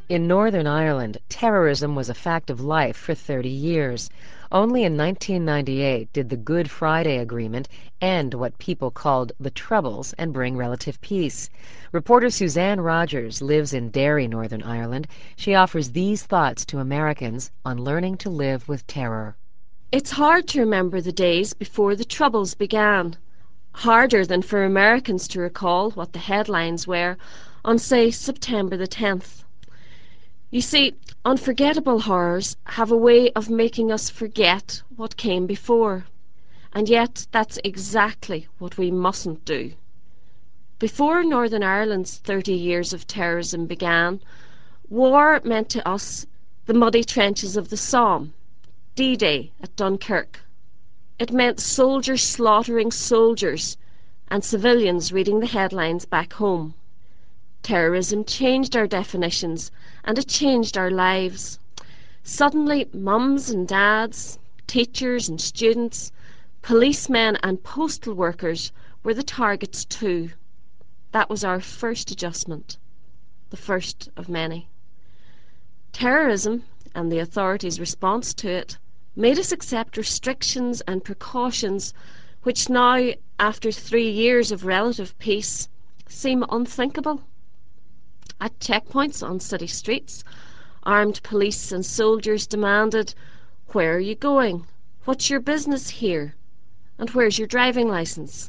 In Northern Ireland, terrorism was a fact of life for 30 years. Only in 1998 did the Good Friday Agreement end what people called the Troubles and bring relative peace. Reporter Suzanne Rogers lives in Derry, Northern Ireland. She offers these thoughts to Americans on learning to live with terror. It's hard to remember the days before the Troubles began. Harder than for Americans to recall what the headlines were on, say, September the 10th. You see, unforgettable horrors have a way of making us forget what came before. And yet that's exactly what we mustn't do. Before Northern Ireland's 30 years of terrorism began, war meant to us the muddy trenches of the Somme, D-Day at Dunkirk. It meant soldiers slaughtering soldiers and civilians reading the headlines back home. Terrorism changed our definitions and it changed our lives. Suddenly, mums and dads, teachers and students, policemen and postal workers were the targets too. That was our first adjustment, the first of many. Terrorism and the authorities' response to it made us accept restrictions and precautions which now, after 3 years of relative peace, seem unthinkable. At checkpoints on city streets, armed police and soldiers demanded, "Where are you going? What's your business here? And where's your driving licence?"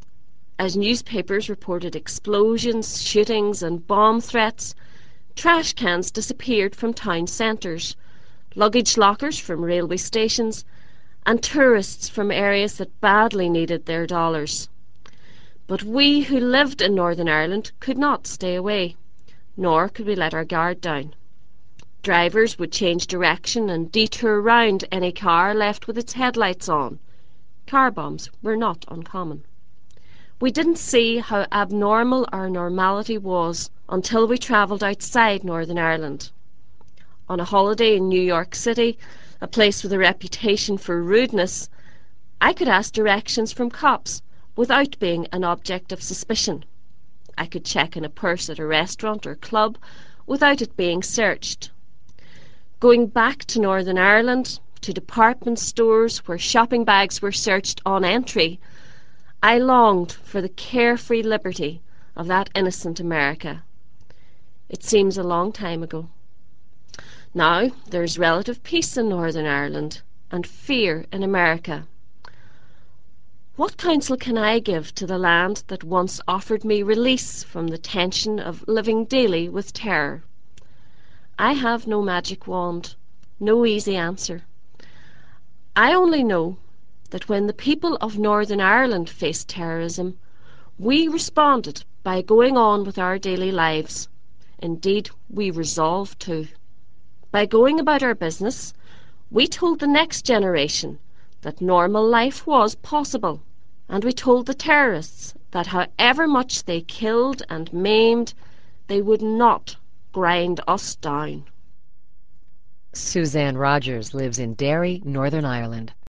As newspapers reported explosions, shootings and bomb threats, trash cans disappeared from town centres, luggage lockers from railway stations, and tourists from areas that badly needed their dollars. But we who lived in Northern Ireland could not stay away, nor could we let our guard down. Drivers would change direction and detour round any car left with its headlights on. Car bombs were not uncommon. We didn't see how abnormal our normality was until we travelled outside Northern Ireland. On a holiday in New York City, a place with a reputation for rudeness, I could ask directions from cops without being an object of suspicion. I could check in a purse at a restaurant or club without it being searched. Going back to Northern Ireland, to department stores where shopping bags were searched on entry, I longed for the carefree liberty of that innocent America. It seems a long time ago. Now there's relative peace in Northern Ireland and fear in America. What counsel can I give to the land that once offered me release from the tension of living daily with terror? I have no magic wand, no easy answer. I only know that when the people of Northern Ireland faced terrorism, we responded by going on with our daily lives. Indeed, we resolved to. By going about our business, we told the next generation that normal life was possible, and we told the terrorists that however much they killed and maimed, they would not grind us down. Suzanne Rogers lives in Derry, Northern Ireland.